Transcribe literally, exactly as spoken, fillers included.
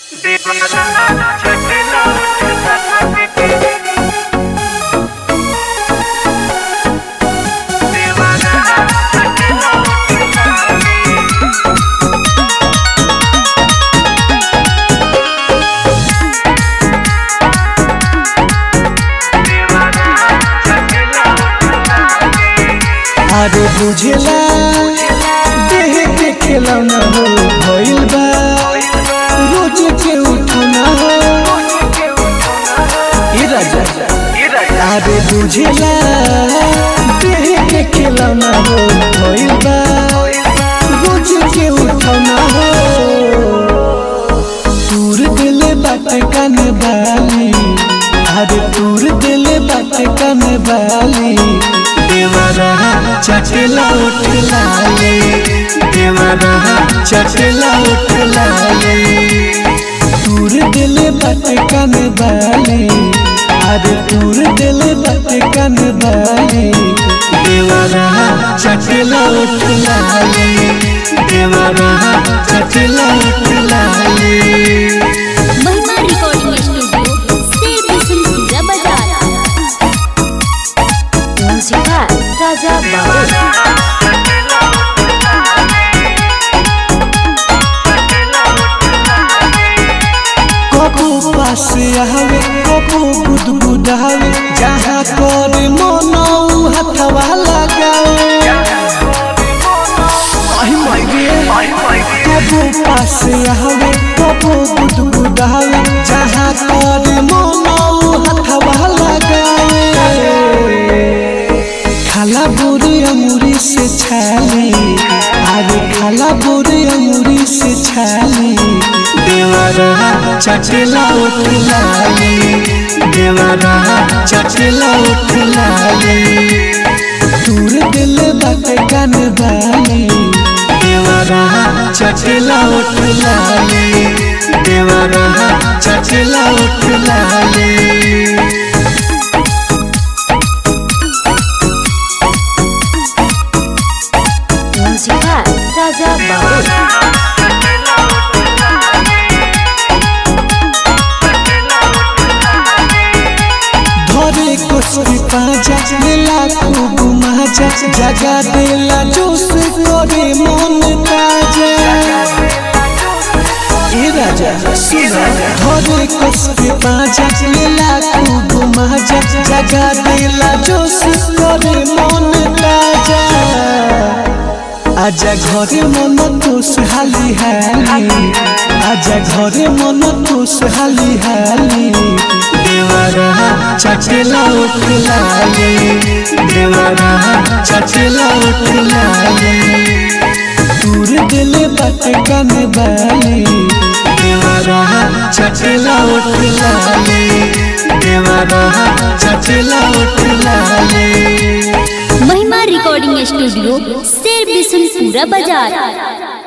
अरे बुझला देह के खिलौना हो भइल बा रोज के उठौना हो ई राजा। अरे बुझला देह के खिलौना हो भइल बा रोज के उठौना हो। तूर दिल बात कान बाली, अरे तूर दिल बात कान बाली, देवरा चटला उठ लाले, देवरा चटला उठ लाले। तूर दिल बात कान बाली, अरे तूर दिल बात कान बाली, देवरा चटला उठ लाले, देवरा चटला उठ लाले। महिमा रिकॉर्डिंग स्टूडियो से बिसुलपुरा बाजार। म्यूजिक राजा बाबू। कबू पास आवे कबू गुदगुदावे, जहाँ कर मनो हथवा लगावे। कबू पास आवे कबू गुदगुदावे, जहाँ कर मनो हथवा लगावे। खाला बोरे अमूरी से छाली, अरे खाला बोरे अमूरी से छाली, देवरा चटला उठ लाले, देवरा चटला उठ लाले। तूर दिल बात कान बाली, देवरा चटला उठ लाले, देवरा चटला उठ लाले। म्यूजिक राजा बाबू। धरे कुछ पाजा लीला खूब माजा, जगा देला जोश करे मन ताजा। ए राजा सुना, धरे कुछ पाजा लीला खूब माजा, जगा देला जोश करे मन ताजा। आजा घरे मन तोस हाली हाली, आजा घरे मन तोस हाली हाली, देवरा चटला उठ लाले, देवरा चटला उठ लाले। तूर दिल बात कान बाली, देवरा चटला उठ लाले, देवरा चटला उठ लाले। महिमा रिकॉर्डिंग स्टूडियो से बिसुलपुरा बाजार।